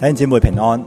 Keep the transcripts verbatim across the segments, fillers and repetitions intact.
弟兄姊妹平安。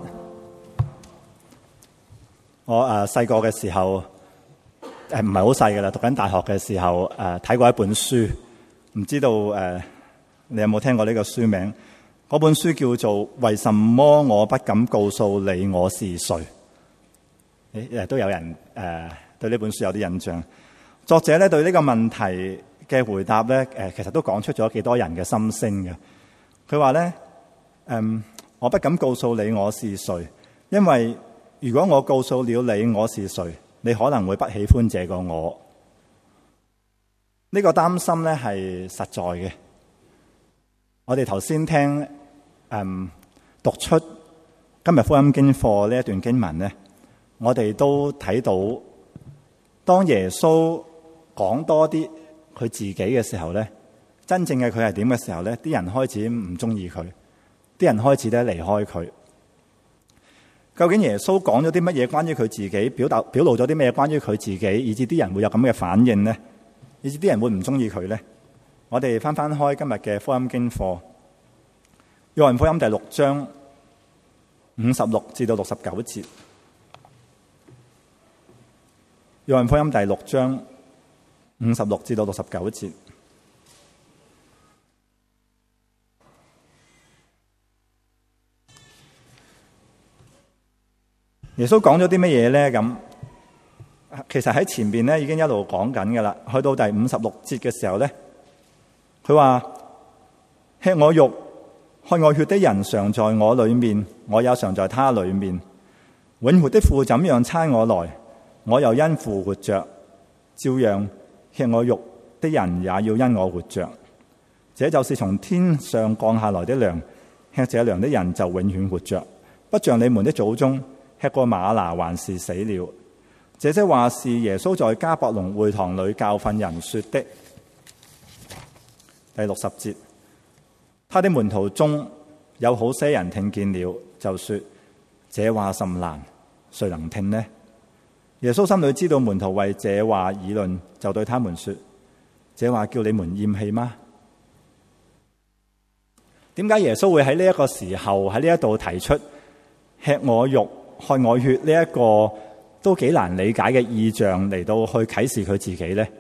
我誒細個嘅時候誒唔係好細噶啦，讀緊大學嘅時候誒睇過一本書，唔知道誒、呃、你有冇聽過呢個書名？嗰本書叫做《為什麼我不敢告訴你我是誰》。誒誒都有人誒、呃、對呢本書有啲印象。作者咧對呢個問題嘅回答咧誒，其實都講出咗幾多人嘅心聲嘅。佢話咧誒。我不敢告訴你我是誰，因為如果我告訴了你我是誰，你可能會不喜歡這個我。呢個擔心咧係實在嘅。我哋頭先聽誒讀出今日福音經課呢一段經文咧，我哋都睇到，當耶穌講多啲佢自己嘅時候咧，真正嘅佢係點嘅時候咧，啲人開始唔中意佢。啲人開始咧離開佢。究竟耶穌講咗啲乜嘢關於佢自己，表達表露咗啲咩關於佢自己，以至啲人會有咁嘅反應呢？以至啲人會唔中意佢呢？我哋翻翻開今日嘅福音經課，約翰福音第六章五十六至到六十九節。約翰福音第六章五十六至到六十九節。耶穌講咗啲乜嘢咧？咁其實喺前邊咧已經一路講緊噶啦。去到第五十六節嘅時候咧，佢話：吃我肉、喝我血的人常在我裏面，我也常在他裏面。永活的父怎樣差我來，我又因父活着，照樣吃我肉的人也要因我活着。這就是從天上降下來的糧，吃這糧的人就永遠活着，不像你們的祖宗。吃過嗎哪還是死了。這些話是耶穌在迦百農會堂裏教訓人說的。第六十節，他的門徒中有好些人聽見了，就說：這話甚難，誰能聽呢？耶穌心裏知道門徒為這話議論，就對他們說：這話叫你們厭棄嗎？點解耶穌會喺呢一個時候喺呢一度提出吃我肉、喝我血呢一個都幾難理解嘅意象嚟到去啟示佢自己呢？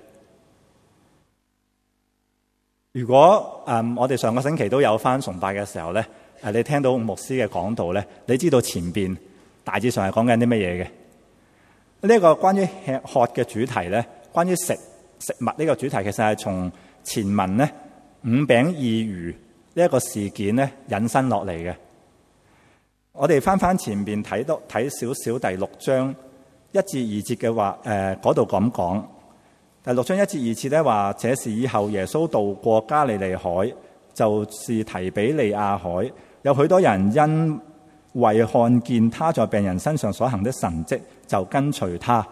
如果誒、嗯、我哋上個星期都有返崇拜嘅時候咧，誒你聽到牧師嘅講道咧，你知道前邊大致上係講緊啲乜嘢嘅？呢一個關於吃喝嘅主題咧，關於食食物呢個主題，其實係從前文咧五餅二魚呢一個事件咧引申落嚟嘅。我哋翻翻前邊睇到睇少少第六章一至二節嘅話，誒嗰度咁講。第六章一至二節咧話，這是以後耶穌渡過加利利海，就是提比利亞海，有許多人因為看見他在病人身上所行的神蹟，就跟隨他。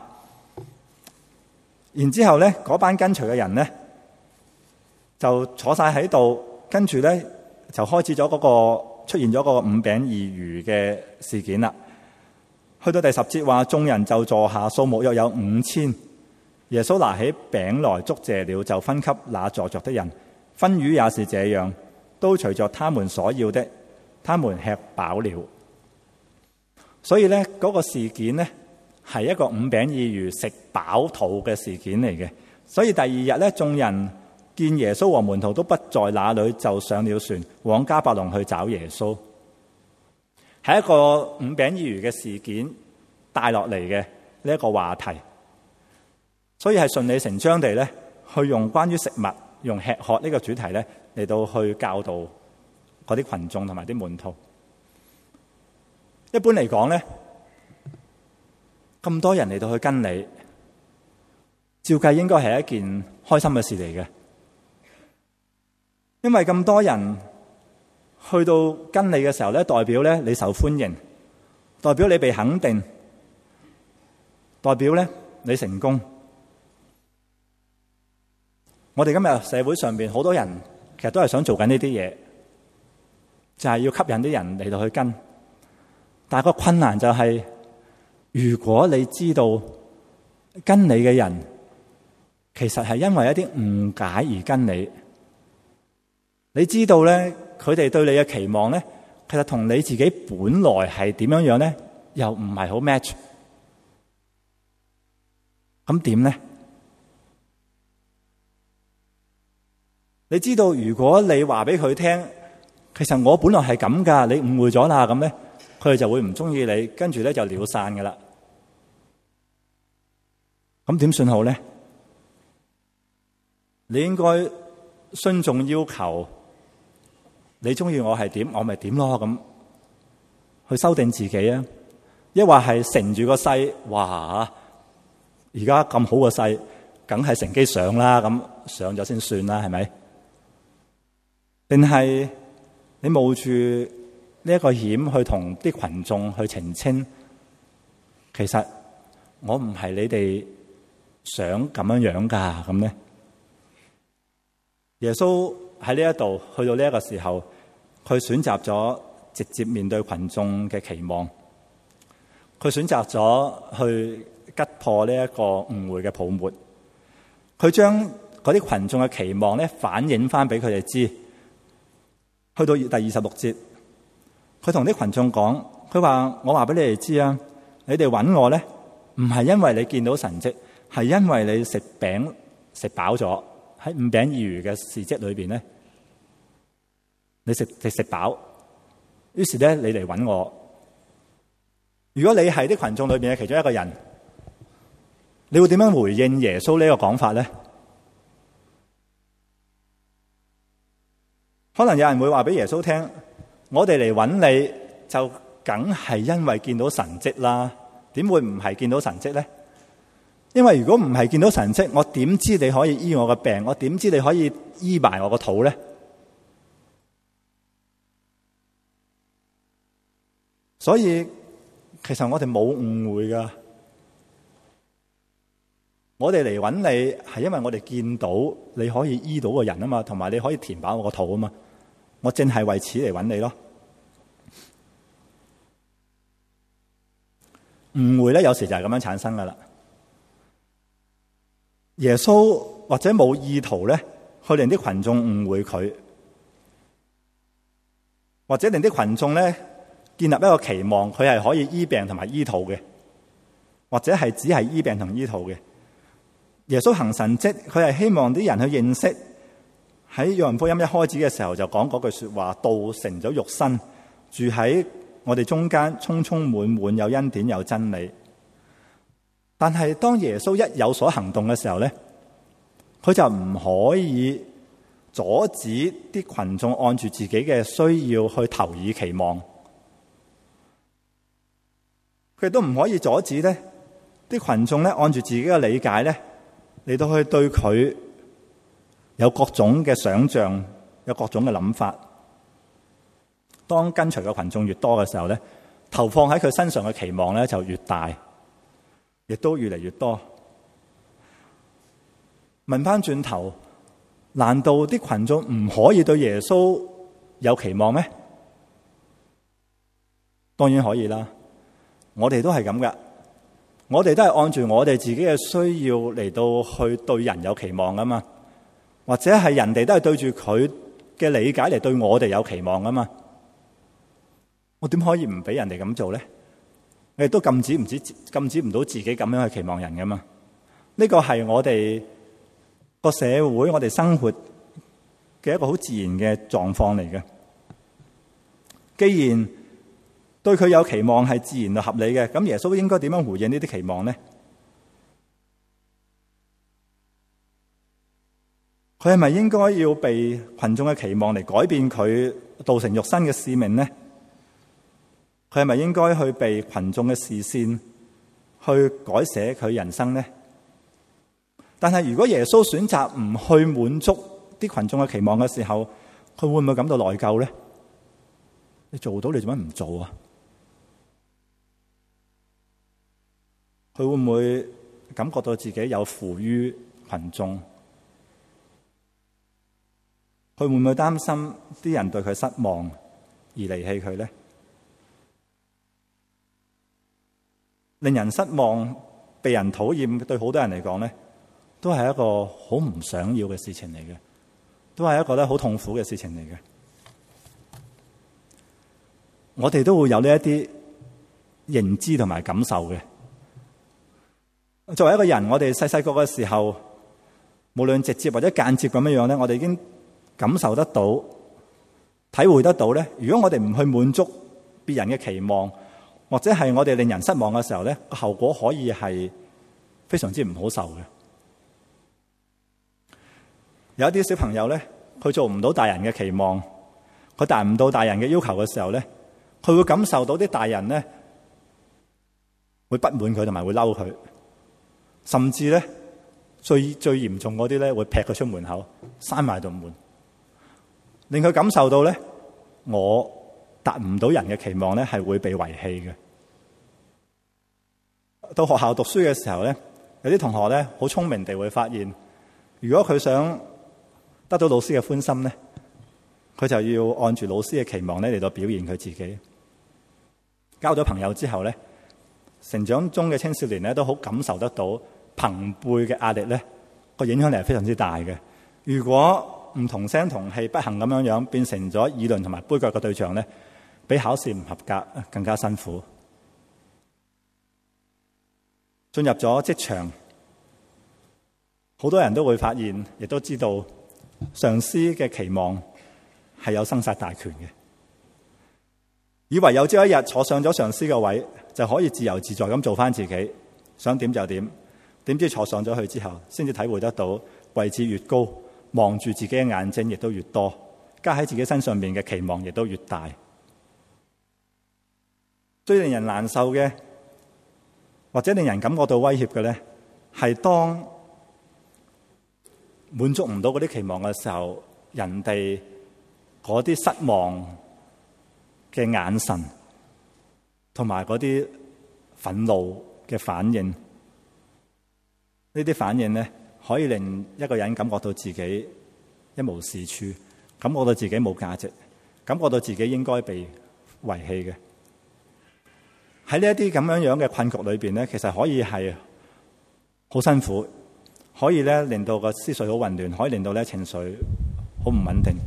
然之後咧，嗰班跟隨嘅人咧就坐晒喺度，跟住咧就開始咗嗰個。出現咗個五餅二魚嘅事件啦。去到第十節話，眾人就坐下，數目約有五千。耶穌拿起餅來，祝謝了，就分給那坐着的人。分魚也是這樣，都隨着他們所要的，他們吃飽了。所以咧，嗰個事件呢，係一個五餅二魚食飽肚嘅事件嚟嘅。所以第二日咧，眾人見耶穌和門徒都不在那裏，就上了船往迦百農去找耶穌。係一個五餅二魚嘅事件帶落嚟嘅呢一個話題，所以係順理成章地咧去用關於食物、用吃喝呢個主題咧嚟到去教導嗰啲群眾同埋啲門徒。一般嚟講咧，咁多人嚟到去跟你，照計應該係一件開心嘅事嚟嘅。因為咁多人去到跟你嘅時候咧，代表咧你受歡迎，代表你被肯定，代表咧你成功。我哋今日社會上邊好多人其實都係想做緊呢啲嘢，就係要吸引啲人嚟到去跟。但係個困難就係，如果你知道跟你嘅人其實係因為一啲誤解而跟你。你知道咧，佢哋對你嘅期望咧， 其實同你自己本來係點樣樣咧，又唔係好 match。咁點咧？你知道，如果你話俾佢聽，其實我本來係咁噶，你誤會咗啦，咁咧，佢哋就會唔中意你，跟住咧就了散噶啦。咁點算好咧？你應該尊重要求，你中意我係點，我咪點咯，咁去修訂自己啊！抑或係乘住個勢，哇！而家咁好個勢，梗係乘機上啦，咁上咗先算啦，係咪？定係你冒住呢一個險去同啲群眾去澄清，其實我唔係你哋想咁樣樣噶，咁咧？耶穌喺呢一度去到呢一個時候，佢選擇咗直接面對群眾嘅期望，佢選擇咗去擊破呢一個誤會嘅泡沫，佢將嗰啲群眾嘅期望咧反映翻俾佢哋知。去到第二十六節，佢同啲群眾講，佢話：我話俾你哋知啊，你哋揾我咧，唔係因為你見到神蹟，係因為你食餅食飽咗，喺五餅二魚嘅事蹟裏邊咧，你食食食飽，於是咧你嚟揾我。如果你係啲群眾裏邊嘅其中一個人，你會點樣回應耶穌呢個講法咧？可能有人會話俾耶穌聽，我哋嚟揾你就梗係因為見到神蹟啦，點會唔係見到神蹟咧？因為如果唔係見到神蹟，我點知你可以醫我嘅病？我點知你可以醫埋我個肚咧？所以其實我哋冇誤會噶，我哋嚟揾你係因為我哋見到你可以醫到個人啊嘛，同埋你可以填飽我個肚啊嘛，我正係為此嚟揾你咯。誤會咧，有時就係咁樣產生噶啦。耶穌或者冇意圖咧，去令啲群眾誤會佢，或者令啲群眾咧建立一個期望，佢係可以醫病同埋醫肚嘅，或者係只係醫病同醫肚嘅。耶穌行神蹟，佢係希望啲人去認識，喺約翰福音一開始嘅時候就講嗰句說話：道成咗肉身，住喺我哋中間，充充滿滿有恩典有真理。但係當耶穌一有所行動嘅時候咧，佢就唔可以阻止啲群眾按住自己嘅需要去投以期望，佢都唔可以阻止咧啲群眾咧按住自己嘅理解咧嚟到去對佢有各種嘅想象，有各種嘅諗法。當跟隨嘅群眾越多嘅時候咧，投放喺佢身上嘅期望咧就越大，亦都越嚟越多。問翻轉頭，難道啲群眾唔可以對耶穌有期望咩？當然可以啦，我哋都係咁噶，我哋都係按住我哋自己嘅需要嚟到去對人有期望噶嘛，或者係人哋都係對住佢嘅理解嚟對我哋有期望噶嘛。我點可以唔俾人哋咁做咧？我哋都禁止唔止禁止唔到自己咁樣去期望人噶嘛？呢個係我哋個社會，我哋生活嘅一個好自然嘅狀況嚟嘅。既然對佢有期望係自然同合理嘅，咁耶穌應該點樣回應呢啲期望呢？佢係咪應該要被群眾嘅期望嚟改變佢道成肉身嘅使命呢？佢係咪應該去被群眾嘅視線去改寫佢人生呢？但係如果耶穌選擇唔去滿足啲群眾嘅期望嘅時候，佢會唔會感到內疚呢？你做到，你做乜唔做啊？佢會唔會感覺到自己有負於群眾？佢會唔會擔心啲人對佢失望而離棄佢呢？令人失望、被人討厭，對好多人嚟講咧，都係一個好唔想要嘅事情嚟嘅，都係一個咧好痛苦嘅事情嚟嘅。 我哋都會有呢一啲認知同埋感受嘅。作為一個人，我哋細細個嘅時候，無論直接或者間接咁樣樣咧，我哋已經感受得到、體會得到咧。如果我哋唔去滿足別人嘅期望，或者係我哋令人失望嘅時候咧，個後果可以係非常之唔好受嘅。有一啲小朋友咧，佢做唔到大人嘅期望，佢達唔到大人嘅要求嘅時候咧，佢會感受到啲大人咧會不滿佢同埋會嬲佢，甚至咧最最嚴重嗰啲咧會劈佢出門口，閂埋道門，令佢感受到咧我達唔到人嘅期望咧係會被遺棄嘅。到學校讀書嘅時候咧，有啲同學咧好聰明地會發現，如果佢想得到老師嘅歡心咧，佢就要按住老師嘅期望咧嚟到表現佢自己。交咗朋友之後咧，成長中嘅青少年咧都好感受得到朋輩嘅壓力咧個影響力係非常之大嘅。如果唔同聲同氣，不幸咁樣樣變成咗議論同埋杯葛嘅對象咧，比考試唔合格更加辛苦。進入咗職場，好多人都會發現，亦都知道上司嘅期望係有生殺大權嘅，以為有朝一日坐上咗上司嘅位，就可以自由自在咁做翻自己，想點就點。點知坐上咗去之後，先至體會得到位置越高，望住自己嘅眼睛亦都越多，加喺自己身上面嘅期望亦都越大。最令人難受嘅，或者令人感覺到威脅嘅咧，係當滿足唔到嗰啲期望嘅時候，人哋嗰啲失望嘅眼神同埋嗰啲憤怒嘅反應，呢啲反應咧可以令一個人感覺到自己一無是處，感覺到自己冇價值，感覺到自己應該被遺棄嘅。喺呢一啲咁樣樣嘅困局裏邊咧，其實可以係好辛苦，可以咧令到個思緒好混亂，可以令到咧情緒好唔穩定。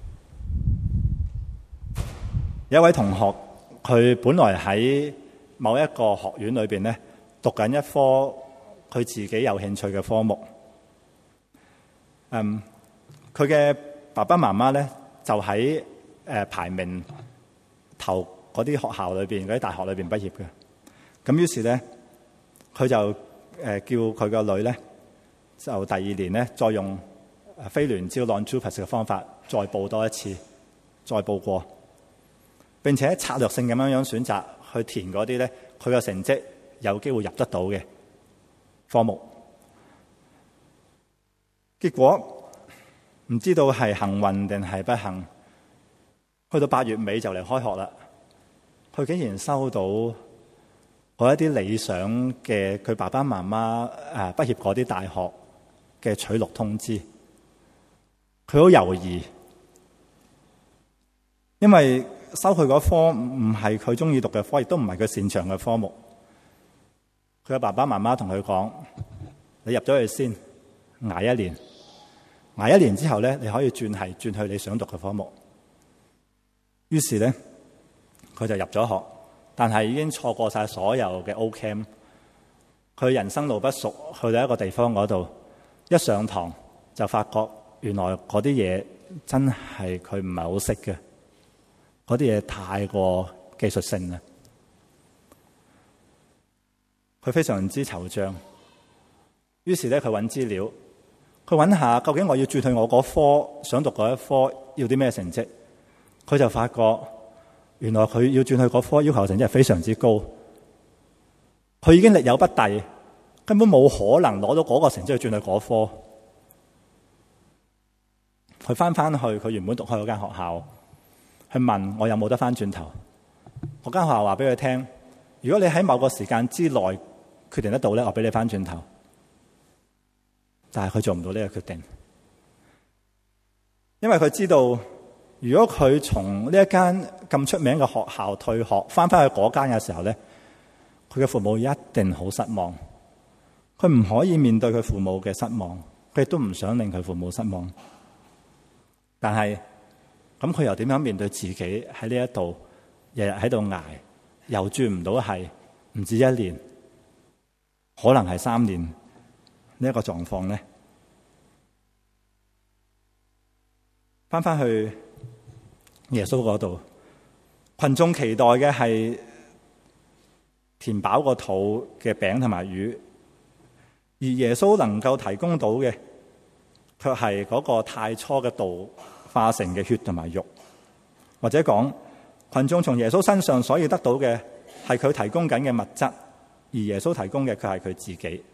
有一位同學，佢本來喺某一個學院裏邊咧讀緊一科佢自己有興趣嘅科目。嗯，佢嘅爸爸媽媽咧就喺誒、呃、排名頭嗰啲學校裏邊，嗰啲大學裏邊畢業嘅。咁於是咧，佢就誒、呃、叫佢個女咧，就第二年咧再用非聯招 non-JUPAS 嘅方法再報多一次，再報過。並且策略性咁樣樣選擇去填嗰啲咧，佢嘅成績有機會入得到嘅科目。結果唔知道係幸運定係不幸，去到八月尾就嚟開學啦。佢竟然收到嗰一啲理想嘅佢爸爸媽媽誒畢業嗰啲大學嘅取錄通知，佢好猶豫，因為收佢嗰科唔係佢中意讀嘅科，亦都唔係佢擅長嘅科目。佢嘅爸爸媽媽同佢講：你入咗去先，捱一年，捱一年之後咧，你可以轉係轉去你想讀嘅科目。於是咧，佢就入咗學，但係已經錯過晒所有嘅 O Camp。佢人生路不熟，去到一個地方嗰度，一上堂就發覺原來嗰啲嘢真係佢唔係好識嘅，嗰啲嘢太過技術性啦。佢非常之惆悵，於是咧佢揾資料，佢揾下究竟我要轉去我嗰科想讀嗰一科要啲咩成績。佢就發覺原來佢要轉去嗰科要求成績係非常之高，佢已經力有不逮，根本冇可能攞到嗰個成績去轉去嗰科。佢翻翻去佢原本讀開嗰間學校，去問我有冇得翻轉頭。嗰間學校話俾佢聽：如果你喺某個時間之內決定得到咧，我俾你翻轉頭。但係佢做唔到呢個決定，因為佢知道，如果佢從呢一間咁出名嘅學校退學，翻返去嗰間嘅時候咧，佢嘅父母一定好失望。佢唔可以面對佢父母嘅失望，佢亦都唔想令佢父母失望。但係咁佢又點樣面對自己喺呢一度日日喺度捱，又轉唔到係，唔止一年，可能係三年呢一個狀況咧。翻翻去耶穌嗰度，群眾期待嘅係填飽個肚嘅餅同埋魚，而耶穌能夠提供到嘅，卻係嗰個太初嘅道化成嘅血同埋肉。或者講，群眾從耶穌身上所以得到嘅係佢提供緊嘅物質，而耶穌提供嘅卻係佢自己。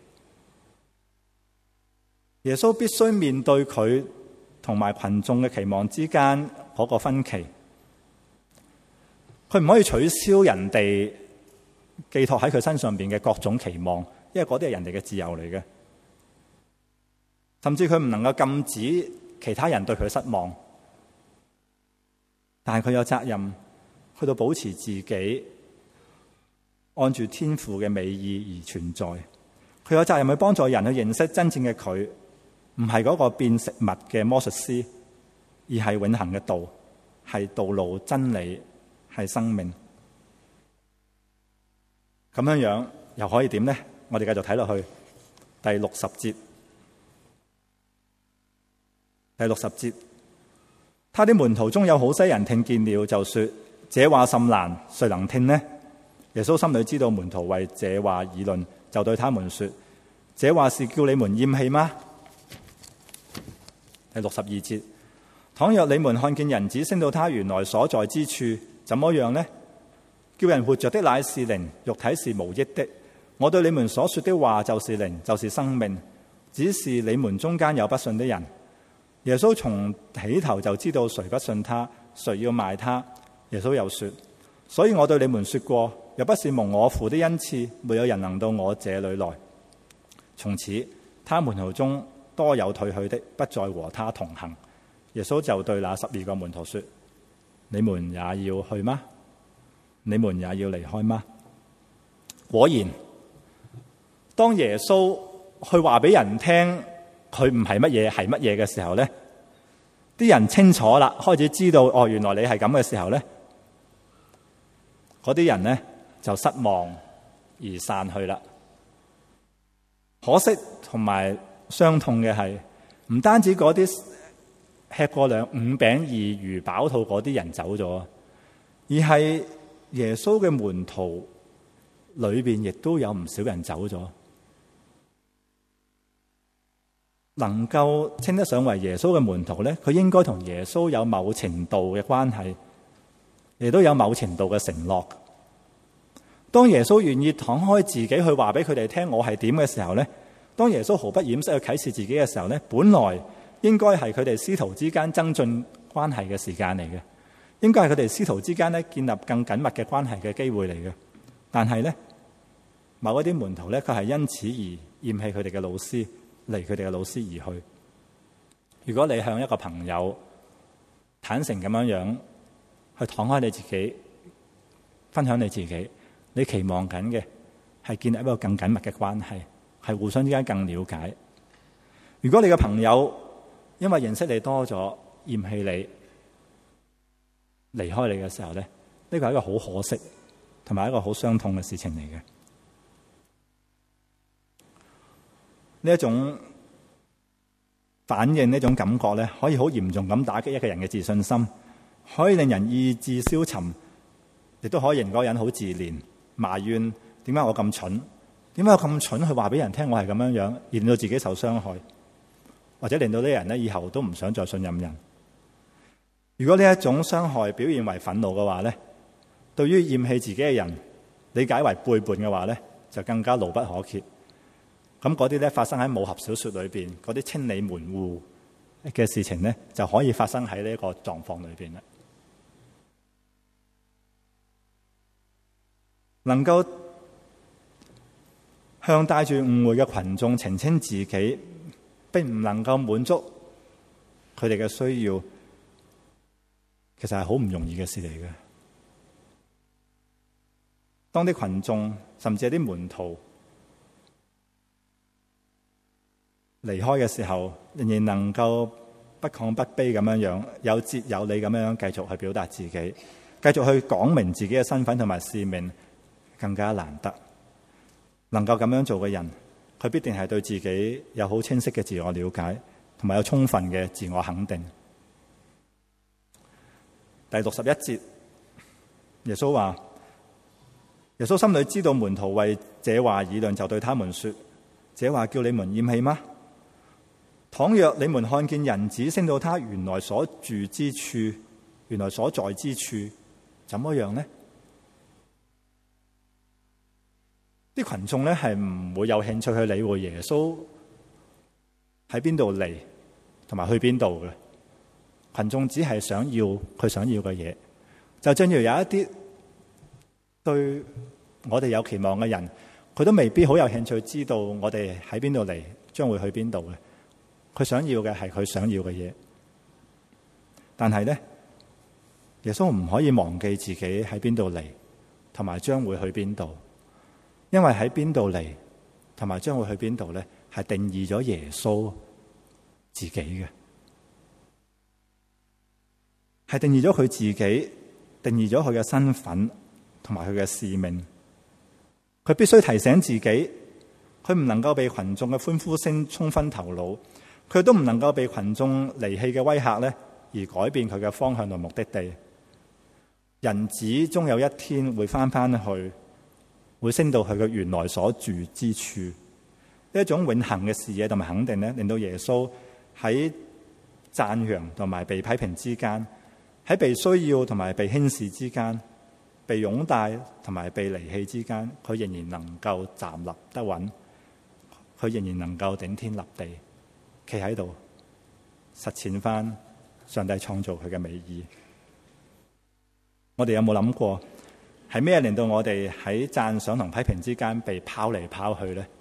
耶穌必須面對佢同埋群眾嘅期望之間嗰個分歧，佢唔可以取消人哋寄託喺佢身上邊嘅各種期望，因為嗰啲係人哋嘅自由嚟嘅。甚至佢唔能夠禁止其他人對佢失望，但係佢有責任去到保持自己按住天父嘅美意而存在。佢有責任去幫助人去認識真正嘅佢，唔係嗰個變食物嘅魔術師，而係永恆嘅道，係道路、真理，係生命。咁樣樣又可以點呢？我哋繼續睇落去第六十節。第六十節，他的門徒中有好些人聽見了，就說：這話甚難，誰能聽呢？耶穌心裏知道門徒為這話議論，就對他們說：這話是叫你們厭棄嗎？第六十二節，倘若你們看見人子升到他原來所在之處，怎麼樣呢？叫人活着的乃是靈，肉體是無益的。我對你們所說的話就是靈，就是生命。只是你們中間有不信的人。耶穌從起頭就知道誰不信他，誰要賣他。耶穌又說：所以我對你們說過，若不是蒙我父的恩賜，沒有人能到我這裏來。從此，他門徒中多有退去的，不再和他同行。耶穌就對那十二個門徒說：你們也要去嗎？你們也要離開嗎？果然，當耶穌去話俾人聽佢唔係乜嘢係乜嘢嘅時候咧，啲人清楚啦，開始知道哦，原來你係咁嘅時候咧，嗰啲人咧就失望而散去啦。可惜同埋傷痛嘅係，唔單止嗰啲吃過兩五餅二魚飽肚嗰啲人走咗，而係耶穌嘅門徒裏邊亦都有唔少人走咗。能夠稱得上為耶穌嘅門徒咧，佢應該同耶穌有某程度嘅關係，亦都有某程度嘅承諾。當耶穌願意敞開自己去話俾佢哋聽我係點嘅時候咧，當耶穌毫不掩飾去啟示自己嘅時候咧，本來應該係佢哋師徒之間增進關係嘅時間嚟嘅，應該係佢哋師徒之間咧建立更緊密嘅關係嘅機會嚟嘅。但係咧，某一啲門徒咧，佢係因此而厭棄佢哋嘅老師，離佢哋嘅老師而去。如果你向一個朋友坦誠咁樣樣去敞開你自己，分享你自己，你期望緊嘅係建立一個更緊密嘅關係，係互相之間更了解。如果你嘅朋友因為認識你多咗，厭棄你，離開你嘅時候咧，呢個係一個好可惜同埋一個好傷痛嘅事情嚟嘅。呢一種反應，呢種感覺咧，可以好嚴重咁打擊一個人嘅自信心，可以令人意志消沉，亦都可以令嗰個人好自憐，埋怨點解我咁蠢，點解我咁蠢去話俾人聽我係咁樣樣，而令到自己受傷害，或者令到呢啲人咧以後都唔想再信任人。如果呢一種傷害表現為憤怒嘅話咧，對於厭棄自己嘅人理解為背叛嘅話咧，就更加牢不可遏。咁嗰啲咧發生喺武俠小說裏邊嗰啲清理門戶嘅事情咧，就可以發生喺呢一個狀況裏邊啦。能夠向帶住誤會嘅群眾澄清自己，並唔能夠滿足佢哋嘅需要，其實係好唔容易嘅事嚟嘅。當啲群眾甚至係啲門徒離開嘅時候，仍然能夠不亢不卑咁樣樣，有節有理咁樣樣繼續去表達自己， 繼續去講明自己嘅身份同埋使命，更加難得。能夠咁樣做嘅人，佢必定係對自己有好清晰嘅自我了解，同埋有充分嘅自我肯定。第六十一節，耶穌話：耶穌心裏知道門徒為這話議論，就對他們說：這話叫你們厭棄嗎？倘若你們看見人子升到他原來所住之處，原來所在之處，怎麼樣呢？啲群眾咧係唔會有興趣去理會耶穌喺邊度嚟，同埋去邊度嘅。群眾只係想要佢想要嘅嘢。就正如有一啲對我哋有期望嘅人，佢都未必好有興趣知道我哋喺邊度嚟，將會去邊度嘅。佢想要嘅係佢想要嘅嘢。但係咧，耶穌唔可以忘記自己喺邊度嚟，同埋將會去邊度。因為喺邊度嚟，同埋將會去邊度咧，係定義咗耶穌自己嘅，係定義咗佢自己，定義咗佢嘅身份同埋佢嘅使命。佢必須提醒自己，佢唔能夠被群眾嘅歡呼聲沖昏頭腦，佢都唔能夠被群眾離棄嘅威嚇咧而改變佢嘅方向同目的地。人子終有一天會翻翻去，會升到佢嘅原來所住之處。呢一種永恆嘅視野同埋肯定咧，令到耶穌喺讚揚同埋被批評之間，喺被需要同埋被輕視之間，被擁戴同埋被離棄之間，佢仍然能夠站立得穩，佢仍然能夠頂天立地，企喺度實踐翻上帝創造佢嘅美意。我哋有冇諗過，係咩令到我哋喺讚賞同批評之間被拋嚟拋去呢？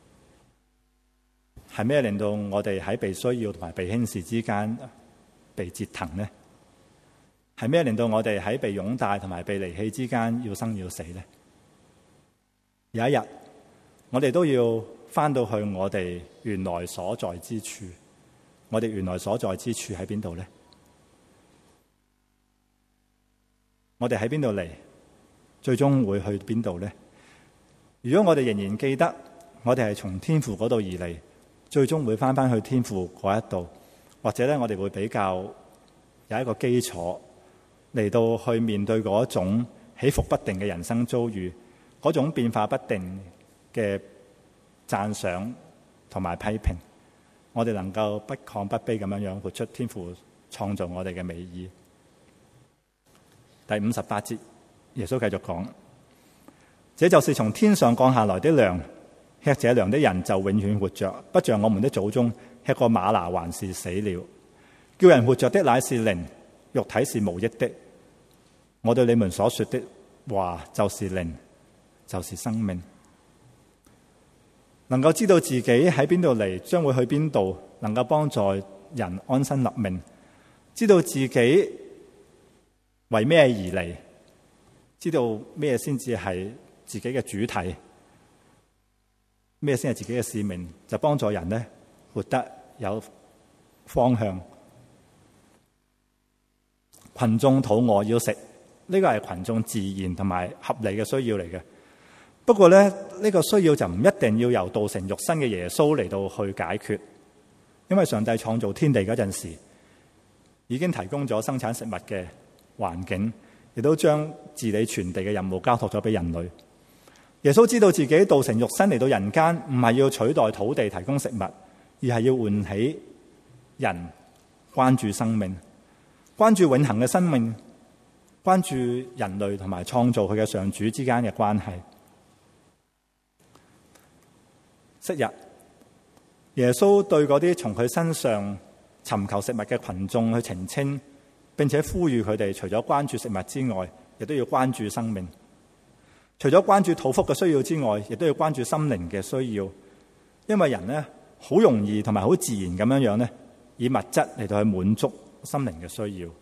係咩令到我哋喺被需要同埋被輕視之間被折騰呢？係咩令到我哋喺被擁戴同埋被離棄之間要生要死呢？有一日，我哋都要翻到去我哋原來所在之處。我哋原來所在之處喺邊度呢？我哋喺邊度嚟？最終會去邊度呢？如果我哋仍然記得我哋係從天父嗰度而嚟，最終會翻翻去天父嗰一度，或者咧我哋會比較有一個基礎嚟到去面對嗰種起伏不定嘅人生遭遇，嗰種變化不定嘅讚賞同埋批評，我哋能夠不亢不卑咁樣樣活出天父創造我哋嘅美意。第五十八節，耶穌繼續講：這就是從天上降下來的糧，吃這糧的人就永遠活着，不像我們的祖宗吃過嗎哪還是死了。叫人活着的乃是靈，肉體是無益的。我對你們所說的話就是靈，就是生命。能夠知道自己喺邊度嚟，將會去邊度，能夠幫助人安身立命，知道自己為咩而嚟，知道咩先至係自己嘅主體，咩先係自己嘅使命，就幫助人咧活得有方向。群眾肚餓要食，呢個係群眾自然同埋合理嘅需要嚟嘅。不過咧，呢個需要就唔一定要由道成肉身嘅耶穌嚟到去解決，因為上帝創造天地嗰陣時，已經提供咗生產食物嘅環境，亦都將治理全地嘅任務交託咗俾人類。耶穌知道自己道成肉身嚟到人間，唔係要取代土地提供食物，而係要喚起人關注生命，關注永恆嘅生命，關注人類同埋創造佢嘅上主之間嘅關係。昔日耶穌對嗰啲從佢身上尋求食物嘅群眾去澄清，並且呼籲佢哋除咗關注食物之外，亦都要關注生命。除咗關注肚腹嘅需要之外，亦都要關注心靈嘅需要。因為人咧好容易同埋好自然咁樣樣咧，以物質嚟到去滿足心靈嘅需要。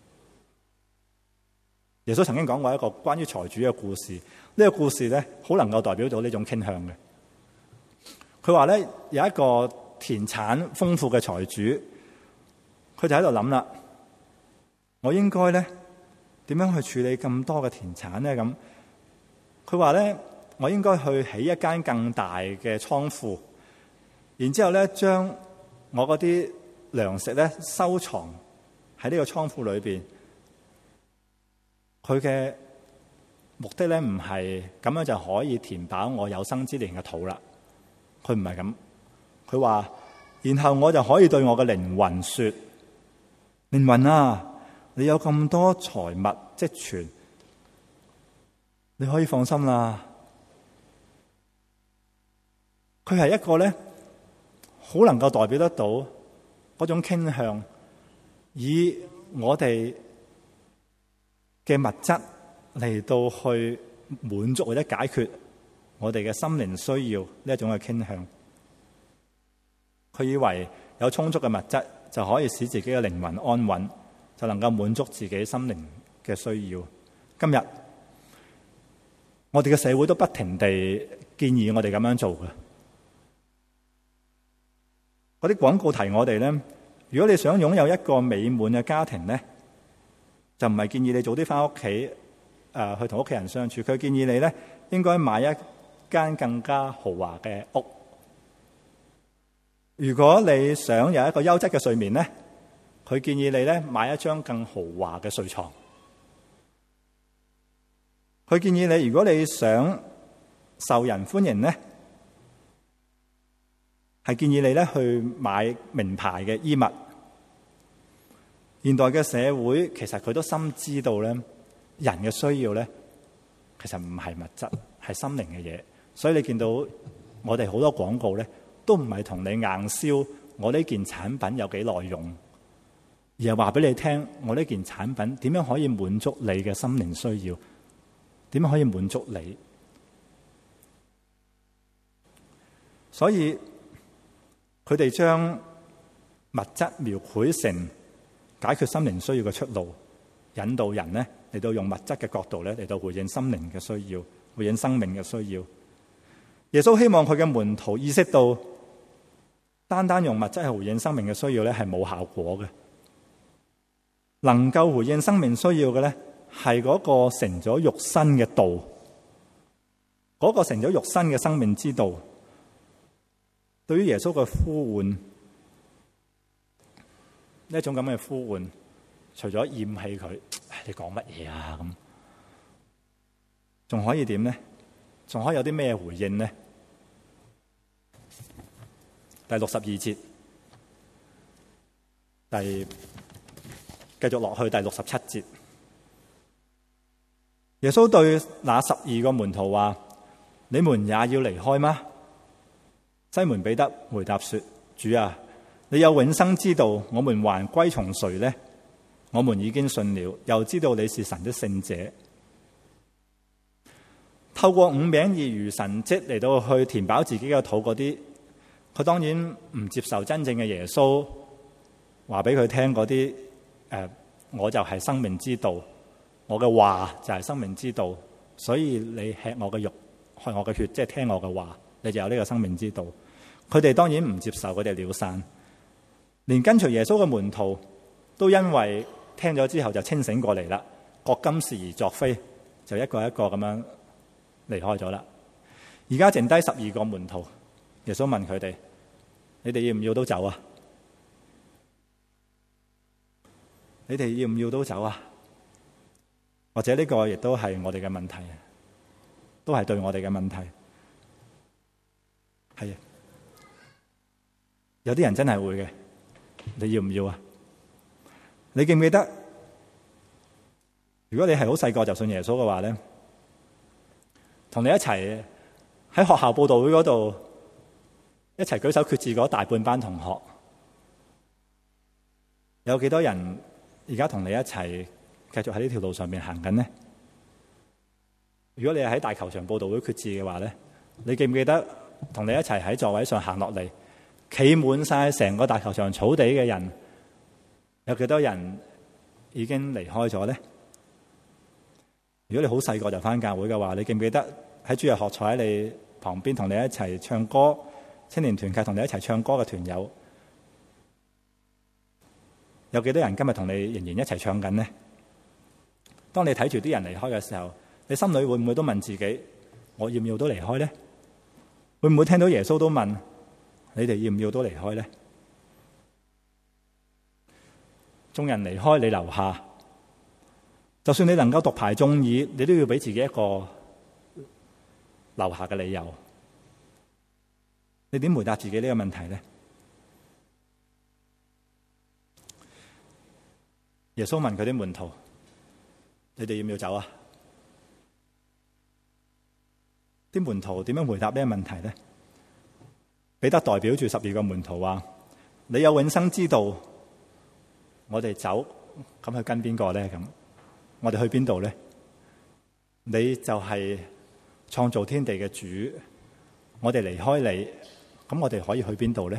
耶穌曾經講過一個關於財主嘅故事，呢、這個故事咧好能夠代表到呢種傾向嘅。佢話咧有一個田產豐富嘅財主，佢就喺度諗啦，我應該咧點樣去處理咁多嘅田產咧？咁佢話咧，我應該去起一間更大嘅倉庫，然之後咧將我嗰啲糧食咧收藏喺呢個倉庫裏邊。佢嘅目的咧唔係咁樣就可以填飽我有生之年嘅肚啦。佢唔係咁，佢話，然後我就可以對我嘅靈魂說：靈魂啊，你有咁多財物積存，你可以放心啦。佢係一個咧，好能夠代表得到嗰種傾向，以我哋嘅物質嚟到去滿足或者解決我哋嘅心靈需要呢一種嘅傾向。佢以為有充足嘅物質就可以使自己嘅靈魂安穩，就能夠滿足自己心靈嘅需要。今日我哋嘅社會都不停地建議我哋咁樣做嘅。嗰啲廣告提我哋咧，如果你想擁有一個美滿嘅家庭咧，就唔係建議你早啲翻屋企誒去同屋企人相處，佢建議你咧應該買一間更加豪華嘅屋。如果你想有一個優質嘅睡眠咧，佢建議你咧買一張更豪華嘅睡床。佢建議你，如果你想受人歡迎咧，係建議你咧去買名牌嘅衣物。現代嘅社會其實佢都深知道咧，人嘅需要咧其實唔係物質，係心靈嘅嘢。所以你見到我哋好多廣告咧，都唔係同你硬銷我呢件產品有幾耐用，而係話俾你聽我呢件產品點樣可以滿足你嘅心靈需要，點樣可以滿足你。所以佢哋將物質描繪成解決心靈需要嘅出路，引導人呢嚟到用物質嘅角度咧嚟到回應心靈嘅需要，回應生命嘅需要。耶穌希望佢嘅門徒意識到，單單用物質去回應生命嘅需要咧係冇效果嘅。能夠回應生命需要嘅咧係嗰個成咗肉身嘅道，嗰個成咗肉身嘅生命之道。對於耶穌嘅呼喚，呢一種咁嘅呼喚，除咗厭棄佢，你講乜嘢啊咁，仲可以點呢？仲可以有啲咩回應呢？第六十二節，第繼續落去第六十七節，耶穌對那十二個門徒話：你們也要離開嗎？西門彼得回答說：主啊，你有永生之道，我們還歸從誰呢？我們已經信了，又知道你是神的聖者。透過五餅二魚神蹟嚟到去填飽自己嘅肚嗰啲，佢當然唔接受真正嘅耶穌話俾佢聽嗰啲誒，我就係生命之道，我嘅話就係生命之道，所以你吃我嘅肉，喝我嘅血，即係聽我嘅話，你就有呢個生命之道。佢哋當然唔接受，佢哋了散。連跟隨耶穌嘅門徒都因為聽咗之後就清醒過嚟啦，覺今是而作非，就一個一個咁樣離開咗啦。而家剩低十二個門徒，耶穌問佢哋：你哋要唔要都走啊？你哋要唔要都走啊？或者呢個亦都係我哋嘅問題，都係對我哋嘅問題。係啊，有啲人真係會嘅。你要唔要啊？你記唔記得？如果你係好細個就信耶穌嘅話咧，同你一齊喺學校佈道會嗰度一齊舉手決志嗰大半班同學，有幾多人而家同你一齊繼續喺呢條路上面行緊呢？如果你係喺大球場佈道會決志嘅話咧，你記唔記得同你一齊喺座位上行落嚟，企滿晒成個大球場草地嘅人，有幾多人已經離開咗咧？如果你好細個就返教會嘅話，你記唔記得喺主日學坐喺你旁邊同你一齊唱歌，青年團契同你一齊唱歌嘅團友，有幾多人今日同你仍然一齊唱緊呢？ 當你睇住啲人離開嘅時候，你心裏會唔會都問自己，我要唔要都離開呢？會唔會聽到耶穌都問你哋要唔要都離開呢？眾人離開，你留下，就算你能夠獨排眾議，你都要俾自己一個留下嘅理由。你點回答自己呢個問題呢？耶穌問佢啲門徒：你哋要唔要走啊？啲門徒點樣回答呢個問題呢？彼得代表住十二個門徒話：你有永生之道，我哋走，咁去跟邊個呢？咁我哋去邊度呢？你就係創造天地嘅主，我哋離開你，咁我哋可以去邊度呢？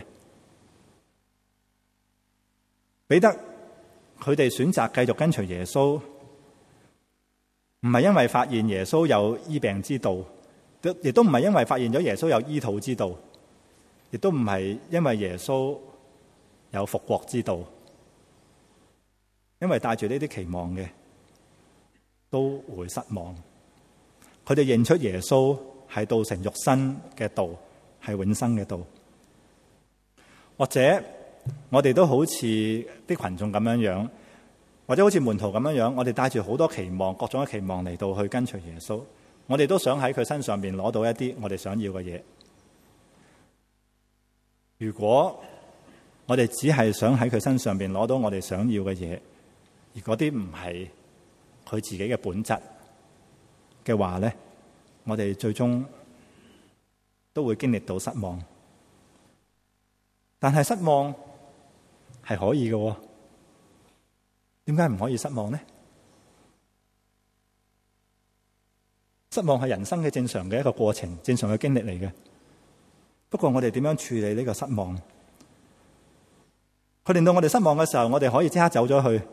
彼得佢哋選擇繼續跟隨耶穌，唔係因為發現耶穌有醫病之道，亦都唔係因為發現咗耶穌有醫肚之道，亦都唔係因為耶穌有復國之道，因為帶住呢啲期望嘅都會失望。佢哋認出耶穌係道成肉身嘅道，係永生嘅道。或者我哋都好似啲群眾咁樣樣，或者好似門徒咁樣樣，我哋帶住好多期望，各種嘅期望嚟到去跟隨耶穌。我哋都想喺佢身上邊攞到一啲我哋想要嘅嘢。如果我哋只係想喺佢身上邊攞到我哋想要嘅嘢，而嗰啲唔係佢自己嘅本質嘅話咧，我哋最終都會經歷到失望。但係失望係可以嘅，點解唔可以失望呢？失望係人生嘅正常嘅一個過程，正常嘅經歷嚟嘅。不過我哋點樣處理呢個失望？佢令到我哋失望嘅時候，我哋可以即刻走咗去。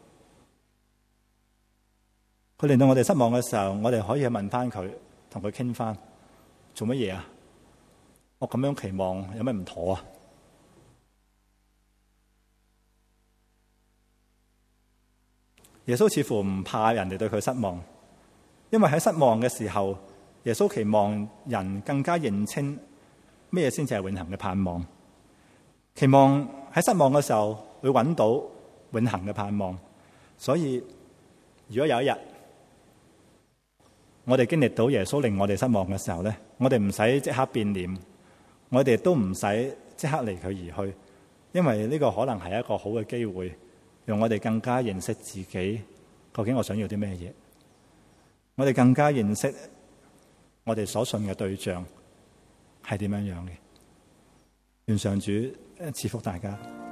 佢令到我哋失望嘅時候，我哋可以去問翻佢，同佢傾翻，做乜嘢啊？我咁樣期望有咩唔妥啊？耶穌似乎唔怕人哋對佢失望，因為喺失望嘅時候，耶穌期望人更加認清咩先至係永恆嘅盼望，期望喺失望嘅時候會揾到永恆嘅盼望。所以如果有一日我哋經歷到耶穌令我哋失望嘅時候咧，我哋唔使即刻變臉，我哋都唔使即刻離佢而去，因為呢個可能係一個好嘅機會，讓我哋更加認識自己，究竟我想要啲咩嘢？我哋更加認識我哋所信嘅對象係點樣樣嘅。願上主賜福大家。